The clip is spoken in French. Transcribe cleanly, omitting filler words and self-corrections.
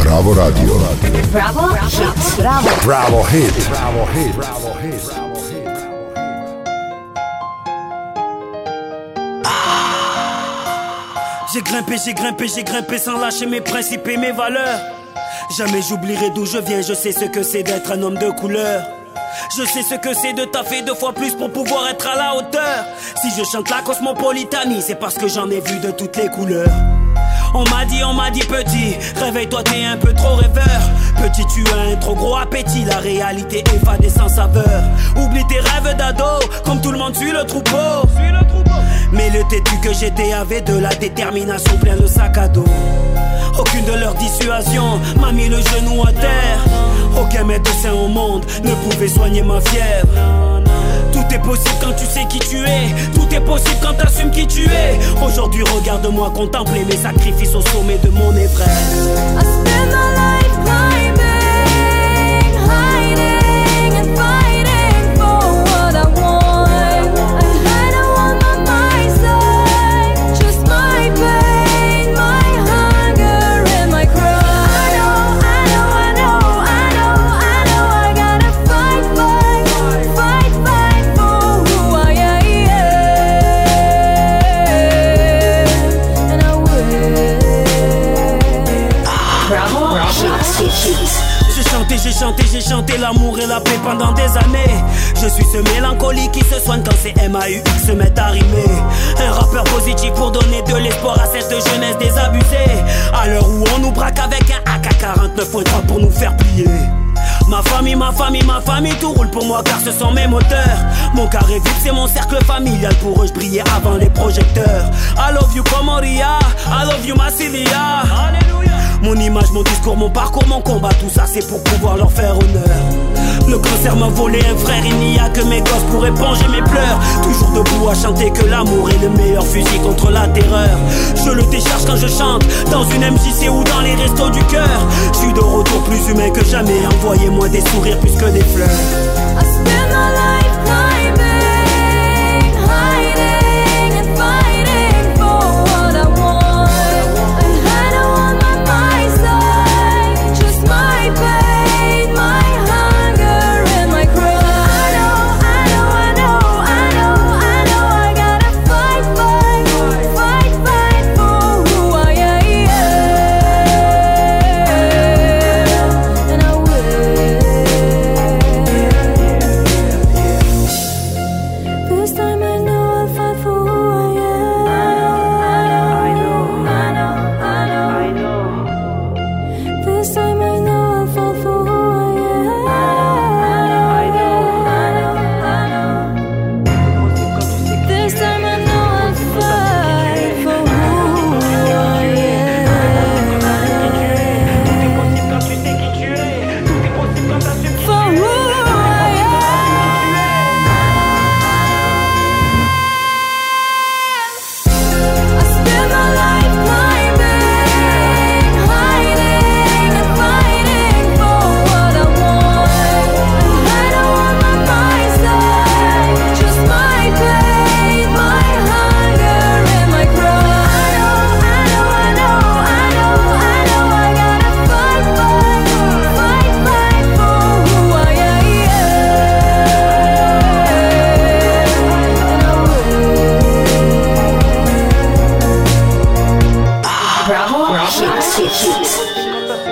Bravo Radio. Bravo Hit. Bravo Hit. J'ai grimpé sans lâcher mes principes et mes valeurs. Jamais j'oublierai d'où je viens, je sais ce que c'est d'être un homme de couleur. Je sais ce que c'est de taffer 2 fois plus pour pouvoir être à la hauteur. Si je chante la cosmopolitanie, c'est parce que j'en ai vu de toutes les couleurs. On m'a dit petit, réveille-toi t'es un peu trop rêveur. Petit tu as un trop gros appétit, la réalité évadée sans saveur. Oublie tes rêves d'ado, comme tout le monde suit le troupeau. Mais le têtu que j'étais avait de la détermination plein le sac à dos. Aucune de leurs dissuasions m'a mis le genou à terre. Aucun médecin au monde ne pouvait soigner ma fièvre. Tout est possible quand tu sais qui tu es. Tout est possible quand t'assumes qui tu es. Aujourd'hui regarde-moi contempler mes sacrifices au sommet de mon Everest. I spend my life climbing, hiding and fighting for what I want. I don't want my mind's eye, just my pain, my hunger and my cry. I know, I gotta fight for who I am, and I will. Bravo Hit. J'ai chanté l'amour et la paix pendant des années. Je suis ce mélancolique qui se soigne quand ces MAUX se mettent à rimer. Un rappeur positif pour donner de l'espoir à cette jeunesse désabusée. À l'heure où on nous braque avec un AK-49.3 pour nous faire plier. Ma famille, tout roule pour moi car ce sont mes moteurs. Mon carré vide c'est mon cercle familial, pour eux je brillais avant les projecteurs. I love you Comoria, I love you Massilia. Alléluia. Mon image, mon discours, mon parcours, mon combat, tout ça c'est pour pouvoir leur faire honneur. Le cancer m'a volé un frère, il n'y a que mes gosses pour éponger mes pleurs. Toujours debout à chanter que l'amour est le meilleur fusil contre la terreur. Je le décharge quand je chante, dans une MJC ou dans les restos du cœur. Je suis de retour plus humain que jamais, envoyez-moi des sourires plus que des fleurs. I spend my life climbing, hiding and fighting for what I want. I don't want my mind's eye, just my pain, my hunger and my cry. I know, I gotta fight for who I am, and I will. This time I know I'll fight for who I am. This time I know I'll fight for who I am. This time I know I'll fight for who I am. For who I am. I spend my life climbing, hiding and fighting for what I want. I don't want my mind's eye, just my pain, my hunger and my cry. I know, I gotta fight for who I am, and I will. Bravo Hit.